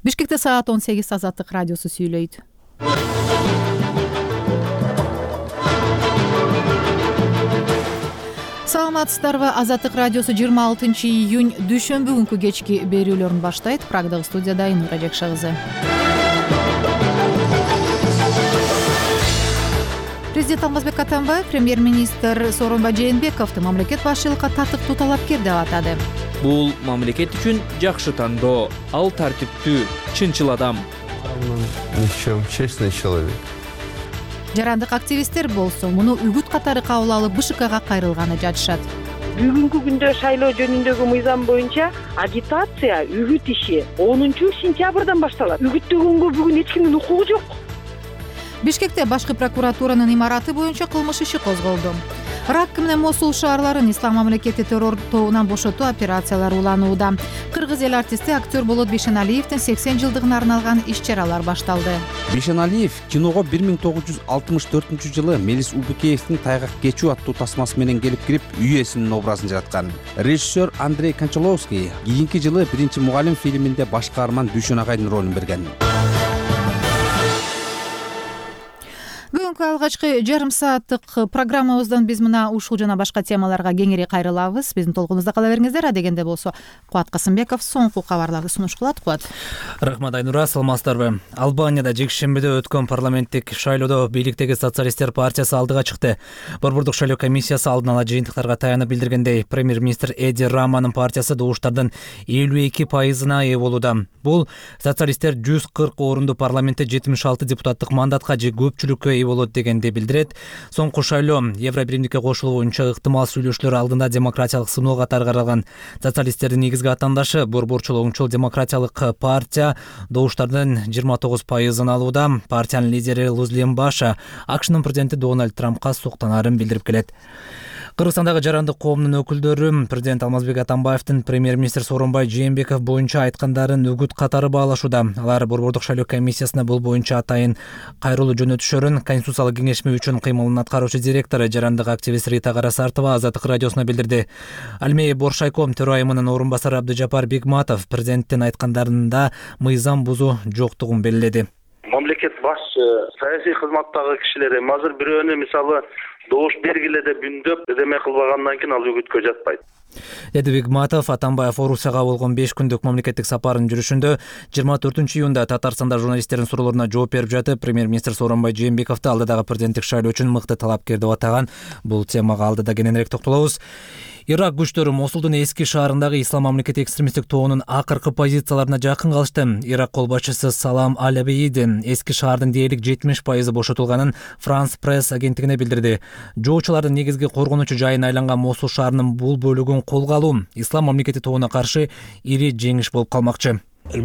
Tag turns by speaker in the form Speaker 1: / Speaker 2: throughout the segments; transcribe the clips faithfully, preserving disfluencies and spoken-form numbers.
Speaker 1: Бишкекте саат он сегиз Азаттык радиосу сүйлөйт. Саламатсыздарбы? Азаттык радиосу жыйырма алтынчы июнь дүйшөмбү күнкү кечки берүүлөрүн баштайт. Прагдагы студияда Айнура Жакшы кызы. Президент Алмазбек Атамбаев премьер-министр Сооронбай Жээнбековду мамлекет башчылыкка татыктуу талапкер деп атады.
Speaker 2: Бул мамлекет үчүн жакшы тандоо. Ал тартиптүү, чынчыл адам.
Speaker 3: Честный человек.
Speaker 1: Жарандык активисттер болсо муну үгүт катары кабыл алып БШКга кайрылганы жатышат.
Speaker 4: Бүгүнкү күндө шайлоо жөнүндөгү мыйзам боюнча агитация, үгүт иши онунчу сентябрдан башталат. Үгүттөгөнгө бүгүн эч кимдин укугу жок.
Speaker 1: Бишкекте башкы прокуратуранын имараты боюнча кылмыш иши козголду. Ракка менен Мосул шаарларын ислам мамлекети террор тобунан бошотуу операциялары уланууда. Кыргыз эл артисти актер Болот Бишеналиевдин сексен жылдыгына арналган иш-чаралар башталды.
Speaker 5: Бишеналиев киного бир миң тогуз жүз алтымыш төртүнчү жылы Мелис Убукеевдин Тайгак кечүү аттуу тасмасы менен келип кирип, үй ээсинин образын жараткан. Режиссер Андрей Кончаловский кийинки жылы Биринчи мугалим фильминде баш каарман Дүйшөн агайдын ролун берген. Бүгүнкү алгачкы жарым сааттык программабыздан биз мына ушул жана башка темаларга кеңири кайрылабыз. Биздин толкунубузда кала бериңиздер. Адегенде болсо Кубат Касымбеков соңку кабарларды сунуш кылат. Кубат.
Speaker 2: Рахмат Айнура, саламатсыздарбы? Албанияда жекшембиде өткөн парламенттик шайлоодо бийликтеги социалисттер партиясы алдыга чыкты. Борбордук шайлоо комиссиясы алдын ала жыйынтыктарга таянып билдиргендей, премьер-министр Эди Раманын партиясы добуштардын элүү эки пайызына ээ болууда. Бул социалисттер жүз кырк орунду парламентте жетимиш алты депутаттык мандатка же көпчүлүккө болот дегенди билдирет. Соңку шайлоо Евро биримдикке кошулуу боюнча ыктымал сүйлөшүүлөр алдында демократиялык сыноо катары каралган. Социалисттердин негизги атандашы Борборчул оңчул демократиялык партия добуштардын жыйырма тогуз пайызын алууда. Партиянын лидери Лузлем Баша АКШнын президенти Дональд Трампка суктанаарын билдирип келет. Кыргызстандагы жарандык коомдун өкүлдөрү президент Алмазбек Атамбаевдин премьер-министр Сооронбай Жээнбеков боюнча айткандарын үгүт катары баалашууда. Алар Борбордук шайлоо комиссиясына бул боюнча атайын кайрылуу жөнөтүшөрүн Конституциялык кеңешме үчүн кыймылын аткаруучу директору жарандык активист Рита Карасартова Азаттык радиосуна билдирди. Алмей Боршайком төрайымынын орун басары Абдыжапар Бигматов президенттин айткандарында мыйзам бузуу жоктугун белгиледи.
Speaker 6: Мамлекет башчы, саясий кызматтагы кишилер эми азыр бирөөнү мисалы добуш бергиле деп үндөп эдеме кылбагандан кийин ал үгүткө жатпайт.
Speaker 2: Деди Бигматов. Атамбаев Орусияга болгон беш күндүк мамлекеттик сапарын жүрүшүндө жыйырма төртүнчү июнда Татарстанда журналисттердин суроолоруна жооп берип жатып, премьер-министр Сооронбай Жээнбековду алдыдагы президенттик шайлоо үчүн мыкты талапкер деп атаган. Бул темага алдыда кененирээк токтолобуз. Ирак күчтөрү Мосулдун эски шаарындагы ислам мамлекети экстремисттик тобунун акыркы позицияларына жакын калышты. Ирак кол башчысы Салам Аль-Абейди эски шаардын дээрлик жетимиш пайызы бошотулганын Франс пресс агенттигине билдирди. Жоочулардын негизги коргонучу жайына айланган Мосул шаарынын бул бөлүгүн колго алуу ислам мамлекети тобуна каршы ири жеңиш болуп калмакчы.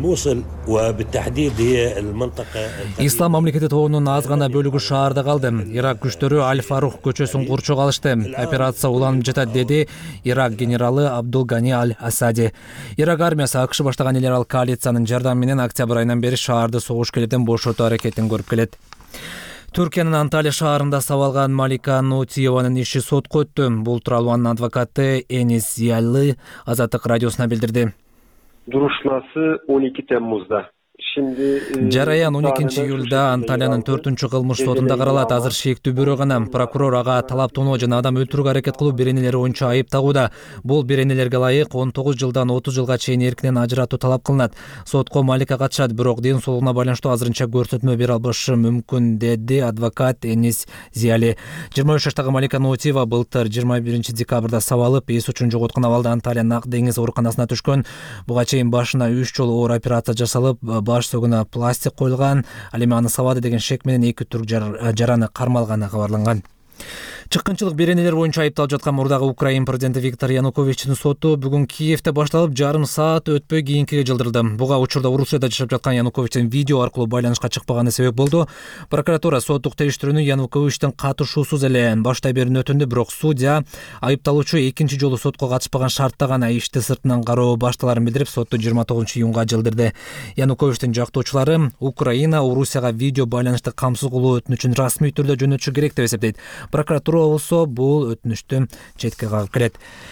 Speaker 2: Ислам мамлекети тобунун аз гана бөлүгү шаарда калды. Ирак күчтөрү Аль-Фарух көчөсүн курчуга алышты. Операция уланып жатат, деди Ирак генералы Абдул Гани Аль-Асади. Ирак армиясы АКШ баштаган эл аралык коалициянын жардамы менен октябрь айынан бери шаарды согуш келетен бошотуу аракетин көрүп келет. Түркиянын Анталия шаарында сабалган Малика Нотиеванын иши сотко өттү. Бул тууралуу анын адвокаты Энис Зиялы Азаттык радиосуна билдирди.
Speaker 7: Duruşması он эки Temmuz'da.
Speaker 2: Жараян он экинчи июлда Анталиянын төртүнчү кылмыш сотунда каралат. Азыр шектүү бирөө гана. Прокурор ага талап тоноо жана адам өлтүрүүгө аракет кылуу беренелери боюнча айып тагууда. Бул беренелерге ылайык он тогуз жылдан отуз жылга чейин эркинен ажыратуу талап кылынат. Сотко Малика катышат, бирок ден соолугуна байланыштуу азырынча көрсөтмө бере албашы мүмкүн, деди адвокат Энис Зияли. жыйырма үч жаштагы Малика Нотиева былтыр жыйырма биринчи декабрда сабалып, эс учун жоготкон абалда Анталиянын Ак деңиз ооруканасына түшкөн. Буга чейин башына үч жолу оор операция жасалып, баш сөгүнө пластик коюлган. Ал эми аны сабады деген шек менен эки түрк жараны кармалганы кабарланган. Чыккынчылык беренелер боюнча айыпталып жаткан мурдагы Украин президенти Виктор Януковичтин соту бүгүн Киевде башталып, жарым саат өтпөй кийинкиге жылдырылды. Буга учурда Орусияда жашап жаткан Януковичтин видео аркылуу байланышка чыкпаганы себеп болду. Прокуратура соттук териштирүүнү Януковичтин катышуусуз эле баштай берүүнү өтүндү, бирок судья айыпталуучу экинчи жолу сотко катышпаган шартта гана ишти сыртынан кароо башталарын билдирип, сотту жыйырма тогузунчу июнга жылдырды. Януковичтин жактоочулары Украина Орусияга видео байланышты камсыз кылуу өтүнүчүн расмий түрдө жөнөтүшү керек деп эсептейт. Прокуратура болсо бул өтүнүштү четке кагып келет.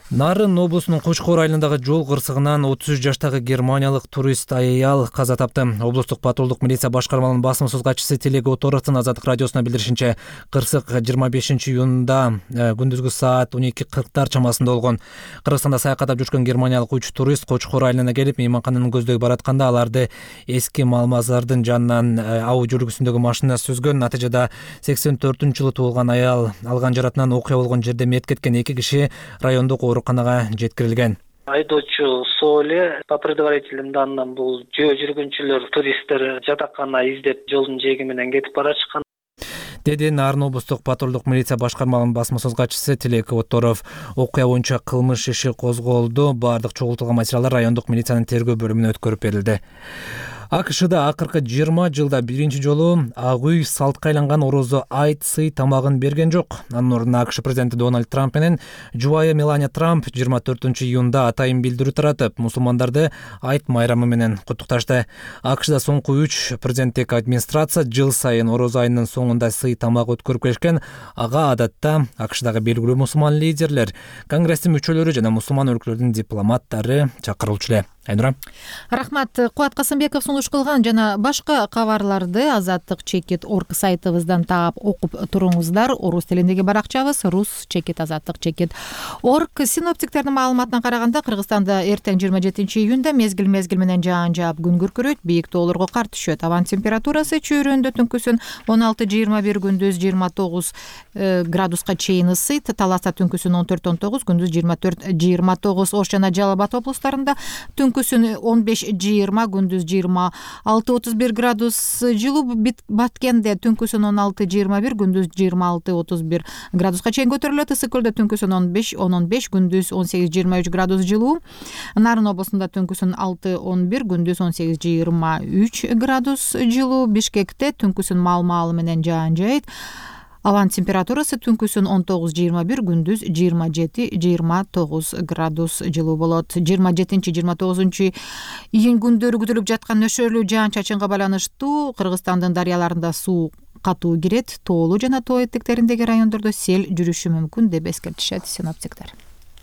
Speaker 2: Нарын облусунун Кочкор айылындагы жол кырсыгынан отуз үч жаштагы германиялык турист аял каза тапты. Облустук патрулдук милиция башкармалынын басым сөз катчысы Телек Оторовдун Азаттык радиосуна билдиришинче, кырсык жыйырма бешинчи июнда күндүзгү саат он эки кырктар чамасында болгон. Кыргызстанда саякаттап жүргөн германиялык үч турист Кочкор айылына келип, мейманкананы көздөй баратканда аларды эски Малмазардын жанынан абы жүргүсүндөгү машина сүзгөн. Натыйжада сексен төртүнчү жылы туулган аял алган жаратынан окуя болгон жерде мерт кеткен. Эки киши райондук ооруканага жеткирилген.
Speaker 3: Айдоочу Соле по предварительным данным бул жөө жүргүнчүлөр туристтер жатакана издеп жолдун жээги менен кетип баратышкан,
Speaker 2: деди Нарын облустук патрулдук милиция башкармалынын басма сөз катчысы Телек Оторов. Окуя боюнча кылмыш иши козголду. Бардык чогултулган материалдар райондук милициянын тергөө бөлүмүнө өткөрүп берилди. АКШда акыркы жыйырма жылда биринчи жолу ак үй салтка айланган орозо айт сый тамагын берген жок. Анын ордуна АКШ президенти Дональд Трамп менен жубайы Мелания Трамп жыйырма төртүнчү июнда атайын билдирүү таратып, мусулмандарды айт майрамы менен куттукташты. АКШда соңку үч президенттик администрация жыл сайын орозо айынын соңунда сый тамак өткөрүп келишкен. Ага адатта АКШдагы белгилүү мусулман лидерлер, конгресстин мүчөлөрү жана мусулман өлкөлөрдүн дипломаттары чакырылчу эле. Айнура.
Speaker 1: Рахмат. Кубат Касымбеков сунуш кылган жана башка кабарларды Азаттык чекит орг сайтыбыздан таап окуп туруңуздар. Орус тилиндеги баракчабыз рус чекит азаттык чекит орг. Синоптиктердин маалыматына караганда Кыргызстанда эртең жыйырма жетинчи июнда мезгил мезгил менен жаан жаап күн күркүрөйт, бийик тоолорго кар түшөт. Абан температурасы чөйрөндө түнкүсүн он алты жыйырма бир, күндүз жыйырма тогуз градуска чейин ысыйт. Таласта түнкүсүн он төрт он тогуз, күндүз жыйырма төрт жыйырма тогуз. Ош жана Жалал Абад облустарында түнкүсүн он беш жыйырма, күндүз жыйырма алты отуз бир градус жылуу. Баткенде түнкүсүн он алты жыйырма бир, күндүз жыйырма алты отуз бир градуска чейин көтөрүлөт. Ысык көлдө түнкүсүн он беш он он беш, күндүз он сегиз жыйырма үч градус жылуу. Нарын облусунда түнкүсүн алты он бир, күндүз он сегиз жыйырма үч градус жылуу. Бишкекте түнкүсүн маал-маалы менен жаан жайт. Аван температурасы түнкүсүн он тогуз жыйырма бир, күндүз жыйырма жети жыйырма тогуз градус жылуу болот. жыйырма жетинчи жыйырма тогузунчу июнь күндөрү күтүлүп жаткан нөшөрлүү жаан-чачынга байланыштуу Кыргызстандын дарыяларында суу катуу кирет, тоолуу жана тоо этектериндеги райондордо сел жүрүшү мүмкүн деп эскертишет синоптиктер.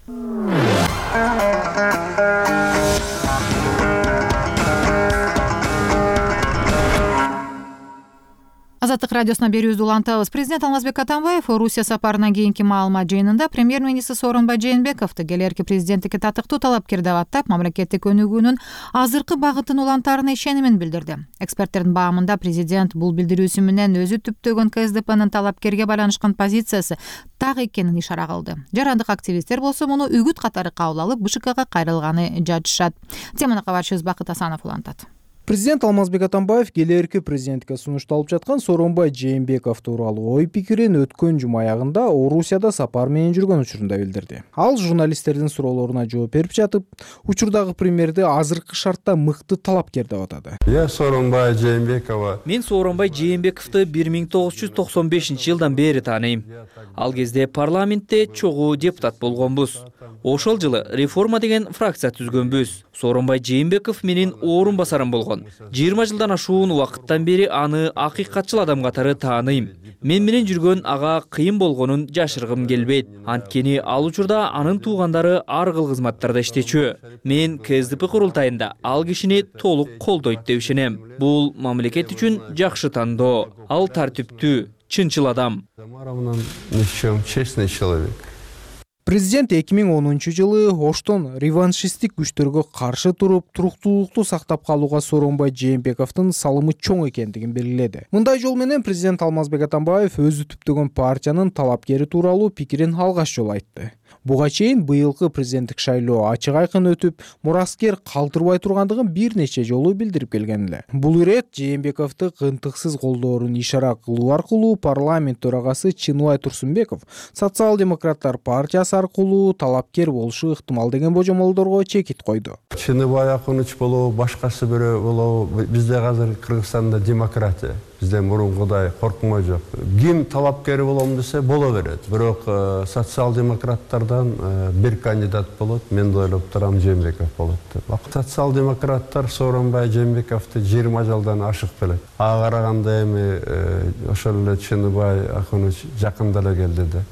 Speaker 1: Азаттык радиосуна берүүбүздү улантабыз. Президент Алмазбек Атамбаев Орусия сапарынан кийинки маалымат жыйынында премьер-министр Сооронбай Жээнбековду келерки президенттикке татыктуу талапкер деп аттап, мамлекеттик өнүгүүнүн азыркы багытын улантаарына ишенимин билдирди. Эксперттердин баамында президент бул билдирүүсү менен өзү түптөгөн КСДПнын талапкерге байланышкан позициясы так экенин ишара кылды. Жарандык активисттер болсо муну үгүт катары кабыл алып, БШКга кайрылганы жатышат. Теманы кабарчыбыз Бакыт Асанов улантат.
Speaker 8: Президент Алмазбек Атамбаев келерки президентке сунушталып жаткан Сооронбай Жээнбеков тууралуу ой пикирин өткөн жума аягында Орусияда сапар менен жүргөн учурунда билдирди. Ал журналисттердин суроолоруна жооп берип жатып, учурдагы премьерди азыркы шартта мыкты талапкер деп атады.
Speaker 9: Я Сооронбай Жээнбекова.
Speaker 10: Мен Сооронбай Жээнбековду бир миң тогуз жүз токсон бешинчи жылдан бери тааныйм. Ал кезде парламентте чогуу депутат болгонбуз. Ошол жылы реформа деген фракция түзгөнбүз. Сооронбай Жээнбеков менин орун басарым болгон. жыйырма жылдан ашуун убакыттан бери аны акыйкатчыл адам катары тааныйм. Мен менен жүргөн ага кыйын болгонун жашыргым келбейт. Анткени ал учурда анын туугандары ар кыл кызматтарда иштечү. Мен КСДП курултайында ал кишини толук колдойт деп ишенем. Бул мамлекет үчүн жакшы тандоо. Ал тартиптүү, чынчыл адам.
Speaker 9: Честный человек.
Speaker 8: Президент эки миң онунчу жылы Оштон реваншисттик күчтөргө каршы туруп, туруктуулукту сактап калууга Сооронбай Жээнбековдун салымы чоң экендигин белгиледи. Мындай жол менен президент Алмазбек Атамбаев өзү түптөгөн партиянын талапкери тууралуу пикирин алгаш жолу айтты. Буга чейин быйылкы президенттик шайлоо ачык айкын өтүп, мураскер калтырбай тургандыгын бир нече жолу билдирип келген эле. Бул ирет Жээнбековду кынтыксыз колдоорун ишара кылуу аркылуу парламент төрагасы Чыныбай Турсунбеков социал-демократтар партиясы аркылуу талапкер болушу ыктымал деген божомолдорго чекит койду.
Speaker 9: Чыныбай Акуныч болобу, башкасы бирөө болобу, бизде азыр Кыргызстанда демократия. Bizde murunguday korkma yok. Kim talapkeri bolom dese bola berет. Бирок социал-демократtardan bir kandidat bolot. Men de ойлоп турам Жээнбеков болот деп. Социал-демократтар Сооронбай Жээнбековду жыйырма жылдан ашык белет. Ага караганда эми ошол эле Чыныбай Акуныч жакында эле келди да.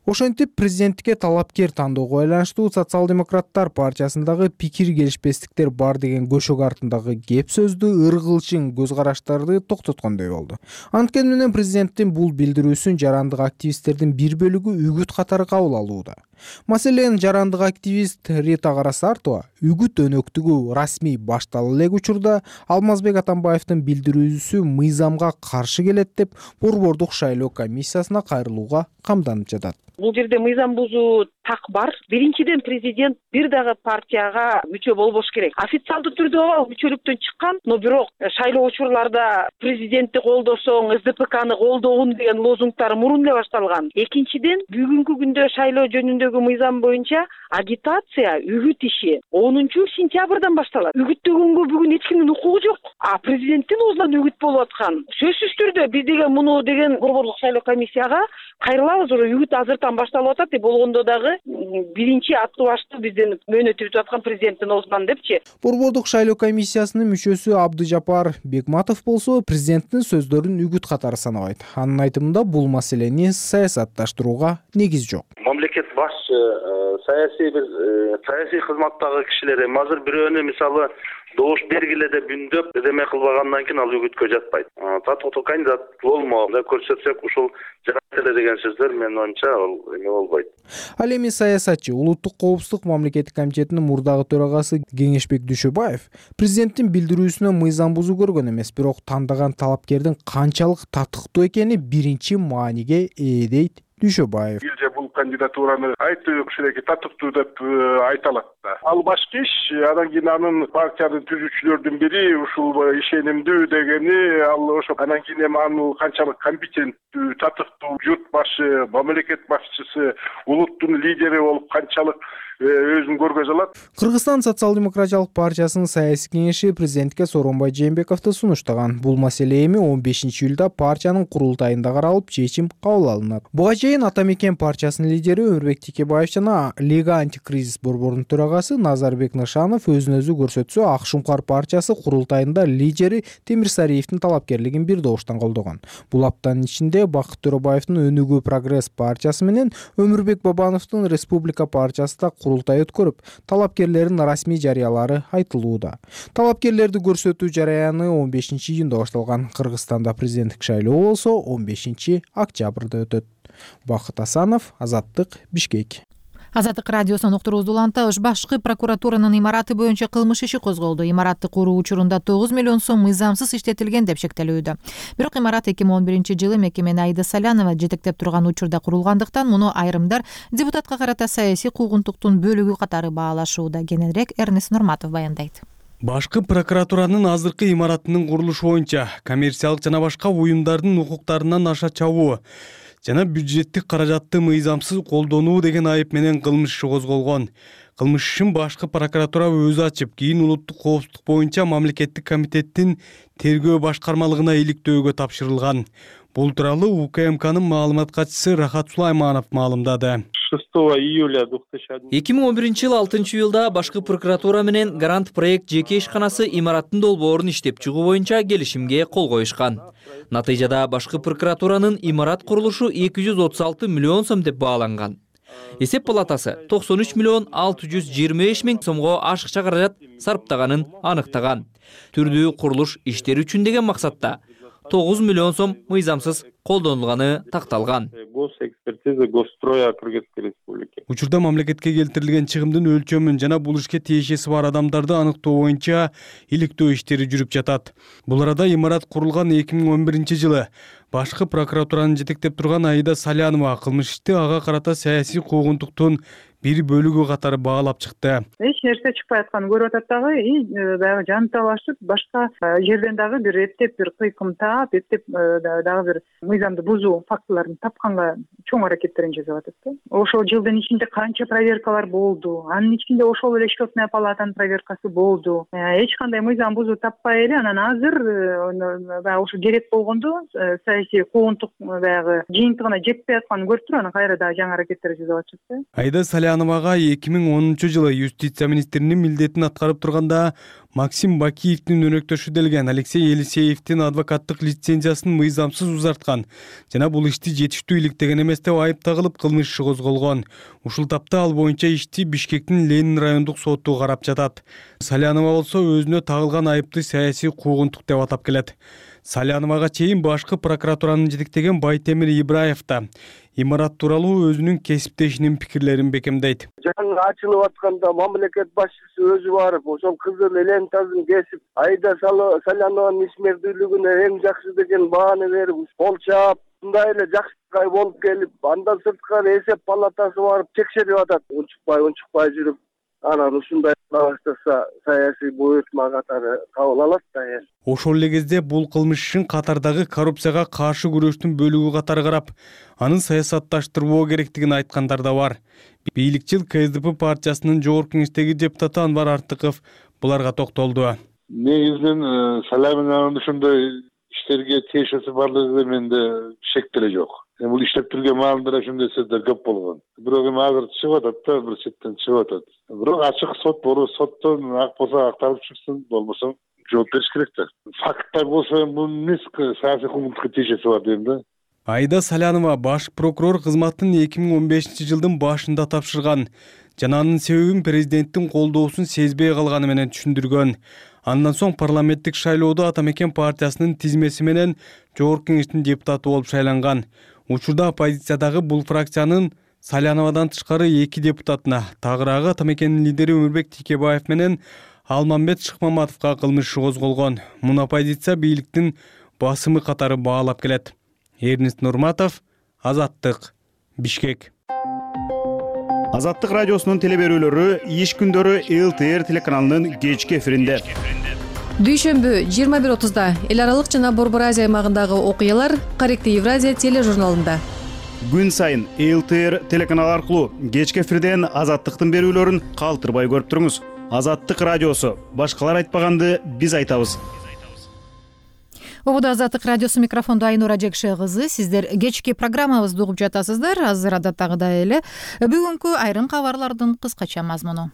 Speaker 8: Ошентип президенттикке талапкер тандоого байланыштуу социал-демократтар партиясындагы пикир келишпестиктер бар деген көшөк артындагы кеп сөздү, ыргылчың көз караштарды токтоткондой болду. Анткени менен президенттин бул билдирүүсүн жарандык активисттердин бир бөлүгү үгүт катары кабыл алууда. Маселен, жарандык активист Рита Карасартова үгүт өнөктүгү расмий башталып элек учурда Алмазбек Атамбаевдин билдирүүсү мыйзамга каршы келет деп Борбордук шайлоо комиссиясына кайрылууга камданып жатат.
Speaker 4: Бул жерде мыйзам бузуу так бар. Биринчиден президент бир дагы партияга мүчө болбош керек. Официалдуу түрдө ал мүчөлүктөн чыккан, но бирок шайлоо учурларда президентти колдосоң, эс дэ пэ каны колдогун деген лозунгдар мурун эле башталган. Экинчиден, бүгүнкү күндө шайлоо жөнүндөгү мыйзам боюнча агитация, үгүт иши онунчу сентябрдан башталат. Үгүттөгөнгө бүгүн эч кимдин укугу жок. А президенттин оозунан үгүт болуп аткан. Сөзсүз түрдө биз деген муну деген Борбордук шайлоо комиссияга кайрылабыз, үгүт азыртан башталып атат деп болгондо дагы биринчи аттуу башты бизден мөөнөт өтүп аткан президенттин оозунан депчи.
Speaker 8: Борбордук шайлоо комиссиясынын мүчөсү Абдыжапар Бекматов болсо президенттин сөздөрүн үгүт катары санабайт. Анын айтымында бул маселени саясатташтырууга негиз жок.
Speaker 6: Мамлекет башчы саясий бир саясий кызматтагы кишилер эми азыр бирөөнү мисалы добуш бергиле деп үндөп эдеме кылбагандан кийин ал үгүткө жатпайт. Татыктуу кандидат болмо деп көрсөтсөк ушул жарайт эле деген сөздөр менин оюмча ал эме болбойт.
Speaker 8: Ал эми саясатчы Улуттук коопсуздук мамлекеттик комитетинин мурдагы төрагасы Кеңешбек Дүйшөбаев президенттин билдирүүсүнөн мыйзам бузуу көргөн эмес, бирок тандаган талапкердин канчалык татыктуу экени биринчи мааниге ээ дейт Дүйшөбаев.
Speaker 11: Бул кандидатураны айтуу кишилерге татыктуу деп айта алат да. Ал башка иш, анан кийин анын партиянын түзүүчүлөрдүн бири ушул ишенимдүү дегени ал ошо анан кийин эми аны канчалык компетенттүү, татыктуу журт башы, мамлекет башчысы, улуттун лидери болуп канчалык өзүн көргөзө алат.
Speaker 8: Кыргызстан социал-демократиялык партиясынын саясий кеңеши президентке Сооронбай Жээнбековду сунуштаган. Бул маселе эми он бешинчи июлда партиянын курултайында каралып, чечим кабыл алынат. Буга чейин Ата Мекен партиясынын лидери Өмүрбек Текебаев жана Лига антикризис борборунун төрагасы Назарбек Нышанов өзүн өзү көрсөтсө, Ак Шуңкар партиясы курултайында лидери Темир Сариевдин талапкерлигин бир добуштан колдогон. Бул аптанын ичинде Бакыт Төрөбаевдин Өнүгүү Прогресс партиясы менен Өмүрбек Бабановдун Республика партиясы да курултай өткөрүп, талапкерлердин расмий жарыялары айтылууда. Талапкерлерди көрсөтүү жараяны он бешинчи июнда башталган. Кыргызстанда президенттик шайлоо болсо он бешинчи октябрда өтөт. Бакыт Асанов, Азаттык, Бишкек.
Speaker 1: Азаттык радиосунун уктуруусу улантабыз. Башкы прокуратуранын имараты боюнча кылмыш иши козголду. Имаратты куруу учурунда тогуз миллион сом мыйзамсыз иштетилген деп шектелүүдө. Бирок имарат эки миң он биринчи жылы мекемени Аида Салянова жетектеп турган учурда курулгандыктан муну айрымдар депутатка карата саясий куугунтуктун бөлүгү катары баалашууда. Кененирээк Эрнест Нурматов баяндайт.
Speaker 12: Башкы прокуратуранын азыркы имаратынын курулушу боюнча коммерциялык жана башка уюмдардын укуктарынан аша чабуу жана бюджеттик каражатты мыйзамсыз колдонуу деген айып менен кылмыш иши козголгон. Кылмыш ишин башкы прокуратура өзү ачып, кийин улуттук коопсуздук боюнча мамлекеттик комитеттин тергөө башкармалыгына иликтөөгө тапшырылган. Бул тууралуу У К М К'нын маалымат катчысы Рахат Сулайманов маалымдады.
Speaker 10: эки миң он биринчи жылы алтынчы июлда башкы прокуратура менен Грант проект жеке ишканасы имараттын долбоорун иштеп чыгуу боюнча келишимге кол коюшкан. Натыйжада башкы прокуратуранын имарат курулушу эки жүз отуз алты миллион сом деп бааланган. Эсеп палатасы токсон үч миллион алты жүз жыйырма беш миң сомго ашыкча каражат сарптаганын аныктаган. Түрдүү курулуш иштери үчүн деген максатта тогуз миллион сом мыйзамсыз колдонулганы такталган.
Speaker 12: Учурда мамлекетке келтирилген чыгымдын өлчөмүн жана бул ишке тиешеси бар адамдарды аныктоо боюнча иликтөө иштери жүрүп жатат. Бул арада имарат курулган эки миң он биринчи жылы башкы прокуратураны жетектеп турган Аида Салянова кылмыш ишти ага карата саясий куугунтуктун бир бөлүгү катары баалап чыкты.
Speaker 13: Эч нерсе чыкпай атканын көрүп атат дагы, баягы жанталашып, башка жерден дагы бир эптеп бир кыйкым таап, эптеп дагы бир мыйзамды бузуу фактыларын тапканга чоң аракеттерин жасап атат да. Ошол жылдын ичинде канча проверкалар болду. Анын ичинде ошол эле счетная палатанын проверкасы болду. Эч кандай мыйзам бузуу таппай эле анан азыр баягы ошо керек болгондо саясий куугунтук баягы жыйынтыгына жетпей атканын көрүп туруп анан кайра дагы жаңы аракеттер жасап атышат да.
Speaker 12: Аида Саляновага эки миң онунчу жылы юстиция министринин милдетин аткарып турганда Максим Бакиевдин өнөктөшү делген Алексей Елисеевдин адвокаттык лицензиясын мыйзамсыз узарткан жана бул ишти жетиштүү иликтеген эмес деп айып тагылып кылмыш иши козголгон. Ушул тапта ал боюнча ишти Бишкектин Ленин райондук соту карап жатат. Салянова болсо өзүнө тагылган айыпты саясий куугунтук деп атап келет. Саляновага чейин башкы прокуратуранын жетектеген Байтемир Ибраев да имарат тууралуу өзүнүн кесиптешинин пикирлерин бекемдейт.
Speaker 14: Жаңы ачылып атканда мамлекет башчысы өзү барып, ошол кызыл лентасын кесип, Айда Салянованын ишмердүүлүгүнө эң жакшы деген бааны берип, кол чаап, мындай эле жакшы болуп келип, андан сырткары эсеп палатасы барып текшерип атат. Унчукпай, унчукпай жүрүп, анан ушундай баштаса саясий буйртма катары кабыл алат да.
Speaker 12: Ошол эле кезде бул кылмыш ишин катардагы коррупцияга каршы күрөштүн бөлүгү катары карап, анын саясатташтырбоо керектигин айткандар да бар. Бийликчил КСДП партиясынын жогорку кеңештеги депутаты Анвар Артыков буларга токтолду.
Speaker 15: Негизинен Салянованын ушундай иштерге тиешеси барлыгы менде шек деле жок. Бул иштеп жүргөн маалында ошондой сөздөр көп болгон. Бирок эми азыр чыгып атат да, бир четтен чыгып атат. Бирок ачык сот боло, соттон ак болсо акталып чыксын, болбосо жооп бериш керек да. Факттар болсо бул эмес саясий куугунтукка тиешеси бар дейм да.
Speaker 12: Айда Салянова баш прокурор кызматын эки миң он бешинчи жылдын башында тапшырган жана анын себебин президенттин колдоосун сезбей калганы менен түшүндүргөн. Андан соң парламенттик шайлоодо Ата Мекен партиясынын тизмеси менен жогорку кеңештин депутаты болуп шайланган. Учурда оппозициядагы бул фракциянын Саляновадан тышкары эки депутатына, тагыраагы Ата Мекенин лидери Өмүрбек Тикебаев менен Алмамбет Шыкмаматовго кылмыш иши козголгон. Муну оппозиция бийликтин басымы катары баалап келет. Эрнест Нурматов, Азаттык, Бишкек.
Speaker 16: Азаттык радиосунун телеберүүлөрү иш күндөрү эл тэ эр телеканалынын кечки эфиринде.
Speaker 17: Дүйшөмбү жыйырма бир отузда эл аралык жана Борбор Азия аймагындагы окуялар Корректив Евразия тележурналында.
Speaker 16: Күн сайын эл тэ эр телеканалы аркылуу кечки эфирден Азаттыктын берүүлөрүн калтырбай көрүп туруңуз. Азаттык радиосу, башкалар айтпаганды биз айтабыз.
Speaker 1: Обуда Азаттык радиосу, микрофондо Айнура Жекше кызы. Сиздер кечки программабызды угуп жатасыздар. Азыр адаттагыдай эле бүгүнкү айрым кабарлардын кыскача мазмуну.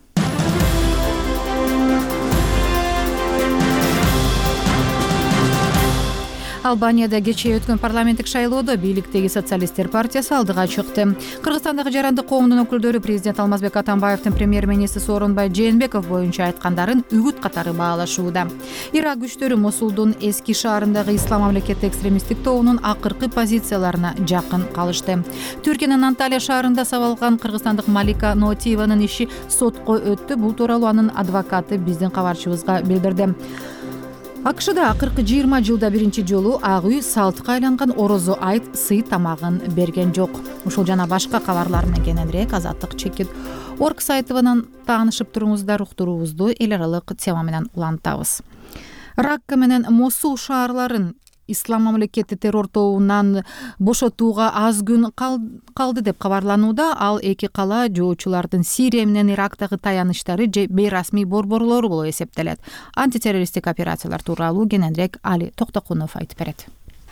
Speaker 1: Албанияда кечээ өткөн парламенттик шайлоодо бийликтеги социалисттер партиясы алдыга чыкты. Кыргызстандагы жарандык коомдун өкүлдөрү президент Алмазбек Атамбаевдин премьер-министри Сооронбай Жээнбеков боюнча айткандарын үгүт катары баалашууда. Ирак күчтөрү Мосулдун эски шаарындагы Ислам мамлекети экстремисттик тобунун акыркы позицияларына жакын калышты. Түркиянын Анталия шаарында сабалган кыргызстандык Малика Ноотиеванын иши сотко өттү. Бул тууралуу анын адвокаты биздин кабарчыбызга билдирди. АКШда акыркы жыйырма жылда биринчи жолу ак үй салтка айланган орозо айт сый тамагын берген жок. Ушул жана башка кабарлар менен кененирээк Азаттык чекит орг сайтынан таанышып туруңуздар. Уктуруубузду эл аралык тема менен улантабыз. Ракка менен Мосул шаарларын Ислам мамлекети террор тобунан бошотууга аз күн калды деп кабарланууда. Ал эки кала жоочулардын Сирия менен Ирактагы таяныштары же бейрасмий борборлору болуп эсептелет. Антитеррористтик операциялар тууралуу кененирээк Али Токтокунов айтып берет.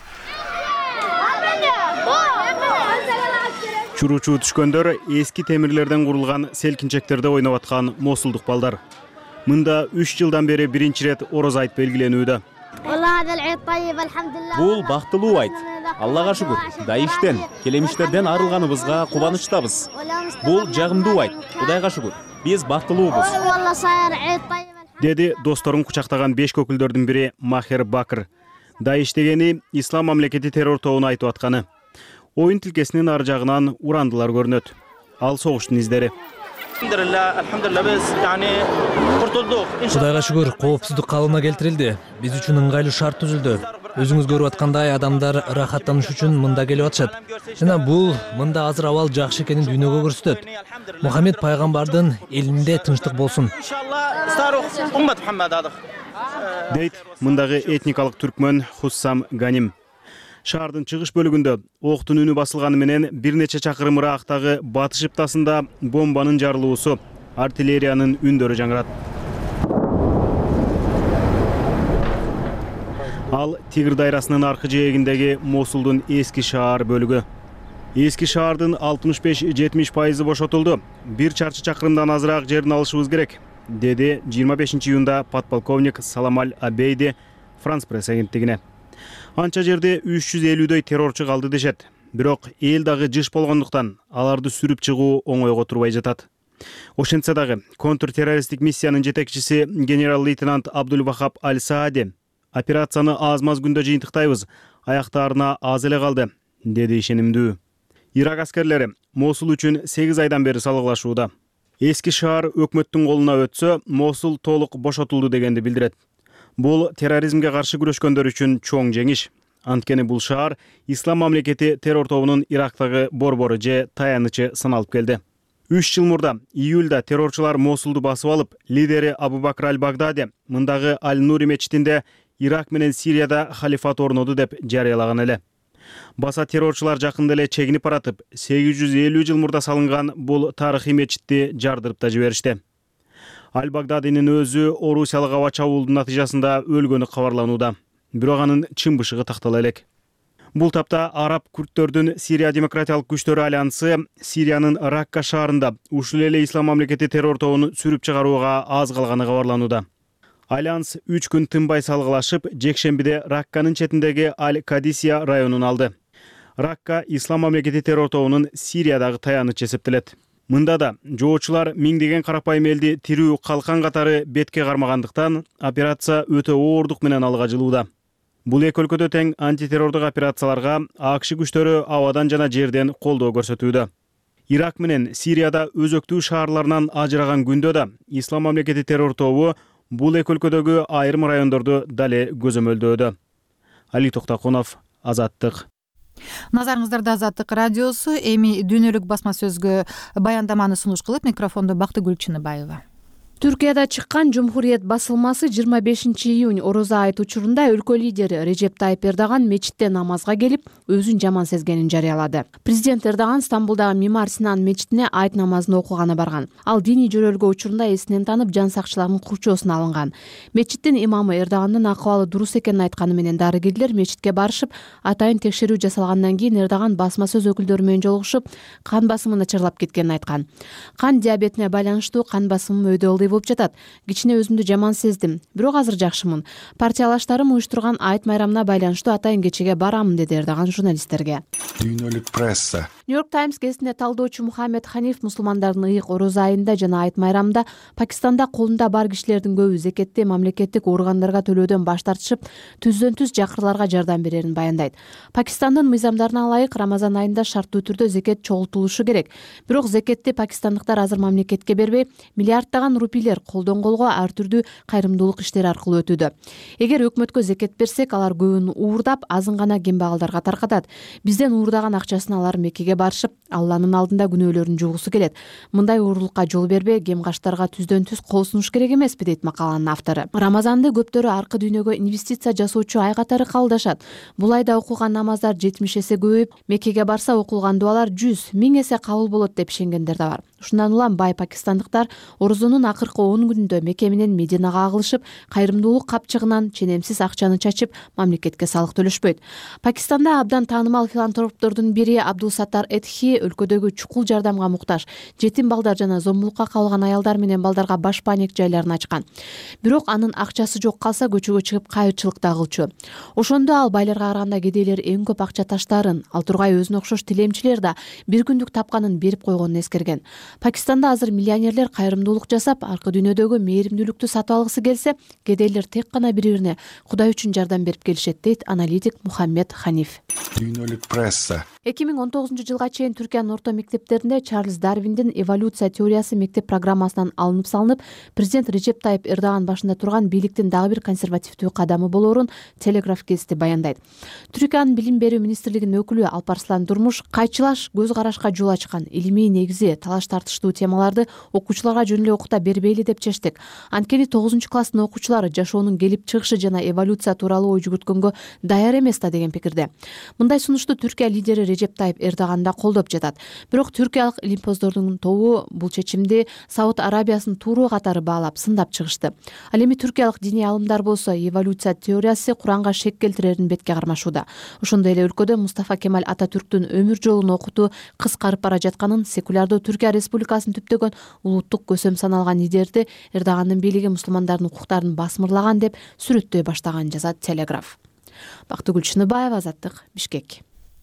Speaker 16: Чуручу түшкөндөр эски темирлерден курулган селкинчектерде ойноп аткан мосулдук балдар. Мында үч жылдан бери биринчи ирет орозо айт белгиленүүдө.
Speaker 18: Бул бактылуу айт. Аллага шүгүр. Даиштен, келемиштерден арылганыбызга кубанычтабыз. Бул жагымдуу айт. Кудайга шүгүр. Биз бактылуубуз.
Speaker 16: Деди досторун кучактаган беш көкүлдөрдүн бири Махер Бакыр. Даиш дегени Ислам мамлекети террор тобуна айтып атканы. Оюн тилкесинин ар жагынан урандылар көрүнөт. Ал согуштун издери.
Speaker 2: Кудайга шүгүр, коопсуздук калыбына келтирилди. Биз үчүн ыңгайлуу шарт түзүлдү. Өзүңүз көрүп аткандай адамдар рахаттаныш үчүн мында келип атышат. Жана бул мында азыр абал жакшы экенин дүйнөгө көрсөтөт. Мухаммед пайгамбардын элинде тынчтык болсун.
Speaker 16: Дейт мындагы этникалык түркмөн Хуссам Ганим. Шаардын чыгыш бөлүгүндө октун үнү басылганы менен бир нече чакырым ырактагы батыш ыптасында бомбанын жарылуусу, артиллериянын үндөрү жаңырат. Ал Тигр дайрасынын аркы жээгиндеги Мосулдун эски шаар бөлүгү. Эски шаардын алтымыш беш жетимиш пайызы бошотулду. Бир чарчы чакырымдан азыраак жерин алышыбыз керек. деди жыйырма бешинчи июнда подполковник Саламаль Абейди Франс пресс агенттигине. Анча жерде үч жүз элүүдөй террорчу калды дешет. Бирок эл дагы жыш болгондуктан аларды сүрүп чыгуу оңойго турбай жатат. Ошентсе дагы контртеррористтик миссиянын жетекчиси генерал-лейтенант Абдул-Вахаб Аль-Саади операцияны аз-маз күндө жыйынтыктайбыз, аяктарына аз эле калды, деди ишенимдүү. Ирак аскерлери Мосул үчүн сегиз айдан бери салгылашууда. Эски шаар өкмөттүн колуна өтсө, Мосул толук бошотулду дегенди билдирет. Бул терроризмге каршы күрөшкөндөр үчүн чоң жеңиш. Анткени бул шаар Ислам мамлекети террор тобунун Ирактагы борбору же таянычы саналып келди. үч жыл мурда июлда террорчулар Мосулду басып алып, лидери Абу-Бакр аль-Багдади мындагы Аль-Нури мечитинде Ирак менен Сирияда халифат орноду деп жарыялаган эле. Баса террорчулар жакында эле чегинип баратып, сегиз жүз элүү жыл мурда салынган бул тарыхый мечитти жардырып да жиберишти. Аль-Багдадинин өзү орусиялык аба чабуулдун натыйжасында өлгөнү кабарланууда. Бирок анын чын бышыгы тактала элек. Бул тапта араб күрттөрдүн Сирия демократиялык күчтөрү альянсы Сириянын Ракка шаарында ушул эле Ислам мамлекети террор тобун сүрүп чыгарууга аз калганы кабарланууда. Альянс үч күн тынбай салгылашып, жекшембиде Ракканын четиндеги Аль-Кадисия районун алды. Ракка Ислам мамлекети террор тобунун Сириядагы таянычы эсептелет. Мында да жоочулар миңдеген карапайым элди тирүү калкан катары бетке кармагандыктан операция өтө оордук менен алга жылууда. Бул эки өлкөдө тең антитеррордук операцияларга АКШ күчтөрү абадан жана жерден колдоо көрсөтүүдө. Ирак менен Сирияда өзөктүү шаарларынан ажыраган күндө да Ислам мамлекети террор тобу бул эки өлкөдөгү айрым райондорду дале көзөмөлдөөдө. Али Токтокунов, Азаттык.
Speaker 1: Назарыңыздарда Азаттык радиосу. Эми дүйнөлүк басма сөзгө баяндаманы сунуш кылып, микрофондо Бактыгүл Чыныбаева.
Speaker 19: Түркияда чыккан Жумхуриет басылмасы жыйырма бешинчи июнь ороза айт учурунда өлкө лидери Режеп Тайып Эрдоган мечитте намазга келип, өзүн жаман сезгенин жарыялады. Президент Эрдоган Стамбулдагы Мимар Синан мечитине айт намазын окуганы барган. Ал диний жөрөлгө учурунда эсинен танып, жан сакчылардын курчоосуна алынган. Мечиттин имамы Эрдогандын акыбалы дурус экенин айтканы менен дарыгерлер мечитке барышып, атайын текшерүү жасалгандан кийин Эрдоган басма сөз өкүлдөрү менен жолугушуп, кан басымы начарлап кеткенин айткан. Кан диабетине байланыштуу кан басымым өйдө болуп жатат. Кичине өзүмдү жаман сездим. Бирок азыр жакшымын. Партиялаштарым уюштурган айт майрамына байланыштуу атайын кечеге барамын, деди Эрдоган журналисттерге.
Speaker 20: Дүйнөлүк пресса.
Speaker 19: Нью-Йорк Таймс гезитине талдоочу Мухаммед Ханиф мусулмандардын ыйык ороза айында жана айт майрамында Пакистанда колунда бар кишилердин көбү зекетти мамлекеттик органдарга төлөөдөн баш тартышып, түздөн түз жакырларга жардам берерин баяндайт. Пакистандын мыйзамдарына ылайык Рамазан айында шарттуу түрдө зекет чогултулушу керек. Бирок зекетти пакистандыктар азыр мамлекетке бербей, миллиарддаган рупийлер колдон колго ар түрдүү кайрымдуулук иштери аркылуу өтүүдө. Эгер өкмөткө зекет берсек, алар көбүн уурдап, азын гана кембагалдарга таркатат. Бизден уурдаган акчасын алар Меккеге барышып, Алланын алдында күнөөлөрүн жуугусу келет. Мындай уурулукка жол бербей, кемгаштарга түздөн түз кол сунуш керек эмеспи, дейт макаланын автору. Рамазанды көптөрү аркы дүйнөгө инвестиция жасоочу ай катары кабылдашат. Бул айда окулган намаздар жетимиш эсе көбөйүп, Меккеге барса окулган дуалар жүз, миң эсе кабыл болот деп ишенгендер да бар. Ушундан улам бай пакистандыктар орозонун акыркы он күнүндө Мекке менен Мединага агылышып, кайрымдуулук капчыгынан ченемсиз акчаны чачып, мамлекетке салык төлөшпөйт. Пакистанда абдан таанымал филантроптордун бири Абдул Саттар Эдхи өлкөдөгү чукул жардамга муктаж жетим балдар жана зомбулукка кабылган аялдар менен балдарга башпаанек жайларын ачкан. Бирок анын акчасы жок калса көчөгө чыгып кайырчылык да кылчу. Ошондо ал байларга караганда кедейлер эң көп акча таштаарын, ал тургай өзүнө окшош тилемчилер да бир күндүк тапканын берип койгонун эскерген. Пакистанда азыр миллионерлер кайрымдуулук жасап, аркы дүйнөдөгү мээримдүүлүктү сатып алгысы келсе, кедейлер тек гана бири-бирине Кудай үчүн жардам берип келишет, дейт аналитик Мухаммед Ханиф.
Speaker 20: Дүйнөлүк пресса.
Speaker 19: эки миң он тогузунчу жылга чейин Түркиянын орто мектептеринде Чарльз Дарвиндин эволюция теориясы мектеп программасынан алынып салынып, президент Режеп Тайып Эрдоган башында турган бийликтин дагы бир консервативдүү кадамы болоорун Телеграф гезити баяндайт. Түркиянын билим берүү министрлигинин өкүлү Алпарслан Дурмуш кайчылаш көз карашка жол ачкан, илимий негизи, талаш тартыштуу темаларды окуучуларга жөн эле окута бербейли деп чечтик. Анткени тогузунчу класстын окуучулары жашоонун келип чыгышы жана эволюция тууралуу ой жүгүрткөнгө даяр эмес да, деген пикирде. Мындай сунушту Түркия лидери Режеп Тайып Эрдоган да колдоп жатат. Бирок түркиялык илимпоздордун тобу бул чечимди Сауд Арабиясынын туру катары баалап сындап чыгышты. Ал эми түркиялык диний алымдар болсо эволюция теориясы Куранга шек келтирерин бетке кармашууда. Ошондой эле өлкөдө Мустафа Кемаль Ататүрктүн өмүр жолун окутуу кыскарып бара жатканын, секулярдуу Түркия Республикасын түптөгөн улуттук көсөм саналган лидерди Эрдогандын бийлиги мусулмандардын укуктарын басмырлаган деп сүрөттөй баштаган, жазат Телеграф. Бактыгүл Чыныбаева, Азаттык, Бишкек.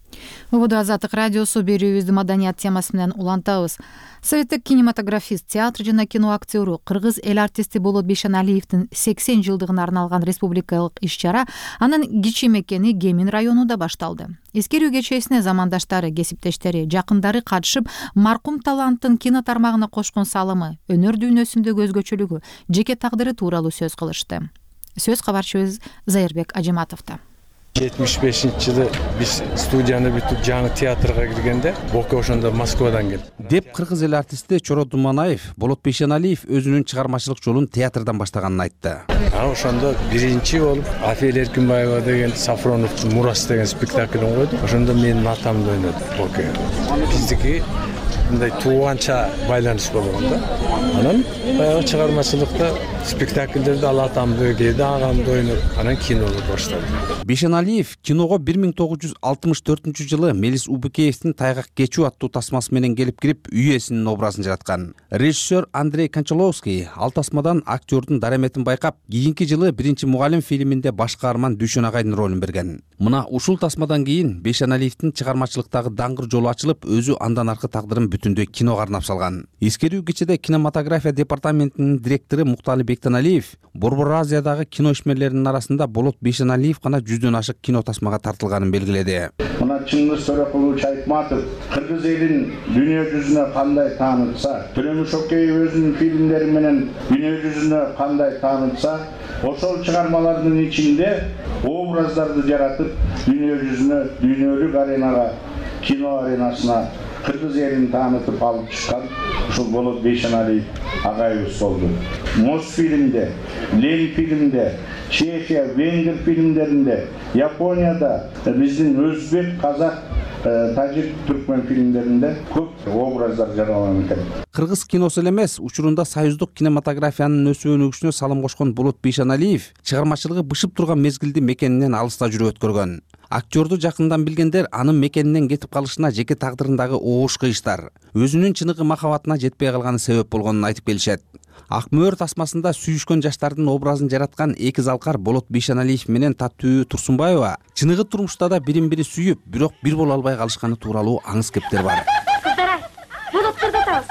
Speaker 1: Убуду Азаттык радиосу берүүбүздү маданият темасы менен улантабыз. Советтик кинематографист, театр жана кино актеру, кыргыз эл артисти Болот Бейшеналиевдин сексен жылдыгына арналган республикалык иш-чара анын кичи мекени Кемин районунда башталды. Эскерүү кечесине замандаштары, кесиптештери, жакындары катышып, маркум таланттын кино тармагына кошкон салымы, өнөр дүйнөсүндөгү өзгөчөлүгү, жеке тагдыры тууралуу сөз кылышты. Сөз кабарчыбыз Зайырбек Ажиматовдо.
Speaker 21: жетимиш бешинчи жылы биз студияны бүтүп жаңы театрга киргенде Боке ошондо Москвадан келди.
Speaker 5: Деп кыргыз эл артисти Чорот Думанаев Болот Бейшеналиев өзүнүн чыгармачылык жолун театрдан баштаганын айтты.
Speaker 21: А ошондо биринчи болуп Афел Эркинбаева деген Сафроновдун Мурас деген спектаклин койду. Ошондо менин атамды ойноду Боке. Биздики мындай тууганча байланыш болгон да. Анан баягы чыгармачылыкта спектакльдерде ал атамды, кээде агамды ойноп, анан кинолу баштады.
Speaker 5: Бейшеналиев киного бир миң тогуз жүз алтымыш төртүнчү жылы Мелис Убыкеевдин Тайгак кечүү аттуу тасмасы менен келип кирип, үй ээсинин образын жараткан. Режиссер Андрей Кончаловский ал тасмадан актердун дараметин байкап, кийинки жылы Биринчи мугалим фильминде баш каарман Дүйшөн агайдын ролун берген. Мына ушул тасмадан кийин Бейшеналиевдин чыгармачылыктагы даңгыр жолу ачылып, өзү андан аркы тагдырын бүтүндөй киного арнап салган. Эскерүү кечеде кинематография департаментинин директору Муктали Бектеналиев Борбор Азиядагы кино ишмерлеринин арасында Болот Бейшеналиев гана жүздөн ашык кино тасмага тартылганын белгиледи.
Speaker 22: Мына Чыңгыз Төрөкулович Айтматов кыргыз элин дүйнө жүзүнө кандай таанытса, Төлөмүш Океев өзүнүн фильмдери менен дүйнө жүзүнө кандай таанытса, ошол чыгармалардын ичинде образдарды жаратып, дүйнө жүзүнө, дүйнөлүк аренага, кино аренасына кыргыз элин таанытып алып чыккан ушул Болот Бейшеналиев агайыбыз болду. Мосфильмде, Лен фильмде, Чехия, Венгер фильмдеринде, Японияда, биздин өзбек, казак, тажик, түркмен фильмдеринде көп образдар жаралган экен.
Speaker 5: Кыргыз киносу эле эмес, учурунда союздук кинематографиянын өсүп өнүгүшүнө салым кошкон Болот Бейшеналиев чыгармачылыгы бышып турган мезгилди мекенинен алыста жүрүп өткөргөн. Актерду жакындан билгендер анын мекенинен кетип калышына жеке тагдырындагы оош кыйыштар, өзүнүн чыныгы махабатына жетпей калганы себеп болгонун айтып келишет. Ак мөөр тасмасында сүйүшкөн жаштардын образын жараткан эки залкар Болот Бейшеналиев менен Таттуу Турсунбаева чыныгы турмушта да бирин-бири сүйүп, бирок бир боло албай калышканы тууралуу аңыз кептер бар.
Speaker 23: Кыздар, болоттурду атабыз.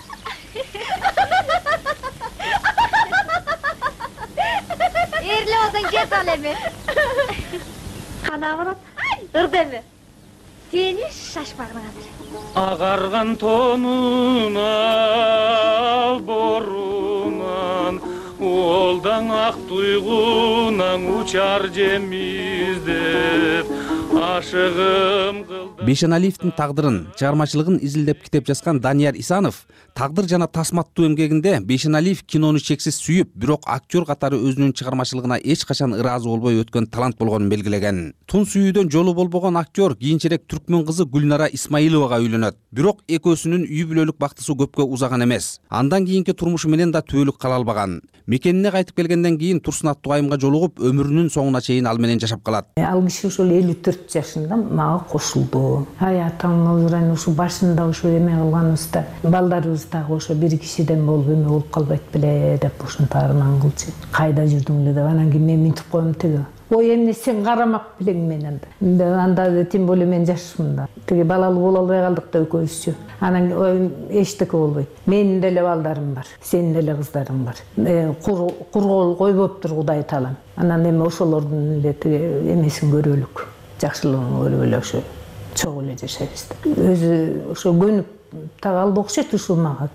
Speaker 23: Эрле болсоң кет ал эми. Кана болот, ырды эми. Сени шашпагын азыр.
Speaker 24: Агарган тонун алборунан, олдаң ак туйгунан учар жемиздеп, ашыгым кылды.
Speaker 5: Бейшеналиевдин тагдырын, чыгармачылыгын изилдеп китеп жазган Данияр Исанов тагдыр жана тасматтуу эмгегинде Бейшеналиев кинону чексиз сүйүп, бирок актер катары өзүнүн чыгармачылыгына эч качан ыраазы болбой өткөн талант болгонун белгилеген. Тун сүйүүдөн жолу болбогон актер кийинчерээк түркмөн кызы Гүлнара Исмаиловага үйлөнөт. Бирок экөөсүнүн үй бүлөлүк бактысы көпкө узаган эмес. Андан кийинки турмушу менен да түбөлүк кала албаган. Мекенине кайтып келгенден кийин Турсун аттуу айымга жолугуп, өмүрүнүн соңуна чейин ал менен жашап калат.
Speaker 25: Ал киши ошол элүү төрт жашында мага кошулду. Ай атаңыз ушу башында ошо эме кылганыбызда, балдарыбыз дагы ошо бир кишиден болуп эме болуп калбайт беле деп ушунтарынан кылчу. Кайда жүрдүң эле деп анан кийин мен минтип коем тиги. Ой эмне сен карамак белең мен анда. Анда тем более мен жашмын да. Тиги балалуу боло албай калдык да экөөбүзчү. Анан эчтеке болбойт. Менин деле балдарым бар, сенин деле кыздарың бар. Кургол койбоптур Кудай таалам. Анан эми ошолордун эле тиги эмесин көрөлүк. Жакшылыгын көрүп эле ошо чогуу эле жашайбыз. Өзү ошо көнүп тагалды окшойт ушул магачы.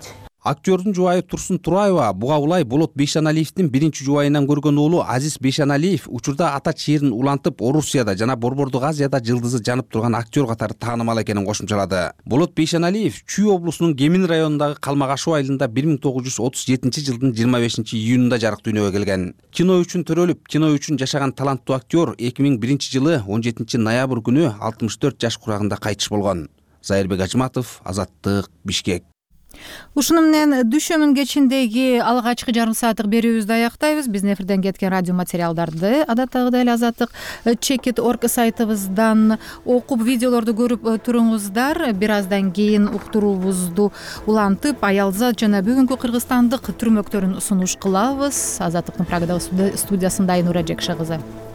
Speaker 5: Актёрдун жубайы Турсун Тураева буга улай Болот Бейшеналиевдин биринчи жубайынан көргөн уулу Азиз Бейшеналиев учурда ата чээрин улантып Орусияда жана Борбордук Азияда жылдызы жанып турган актер катары таанымал экенин кошумчалады. Болот Бейшеналиев Чүй облусунун Кемин районундагы Калмагашуу айылында бир миң тогуз жүз отуз жетинчи жылдын жыйырма бешинчи июнунда жарык дүйнөгө келген. Кино үчүн төрөлүп, кино үчүн жашаган таланттуу актер эки миң биринчи жылы он жетинчи ноябрь күнү алтымыш төрт жаш курагында кайтыш болгон. Зайырбек Ажматов, Азаттык, Бишкек.
Speaker 1: Ушуну менен Дүшөмүн кечиндеги алгачкы жарым сааттык берүүбүздү аяктайбыз. Биздин эфирден кеткен радио материалдарды адаттагыдай эле Азаттык чекит точка орг сайтыбыздан окуп, видеолорду көрүп туруңуздар. Бир аздан кийин уктуруубузду улантып, аялзат жана бүгүнкү кыргызстандык түрмөктөрүн сунуш кылабыз. Азаттыктын Прагадагы студиясында Айнура Жекше кызы.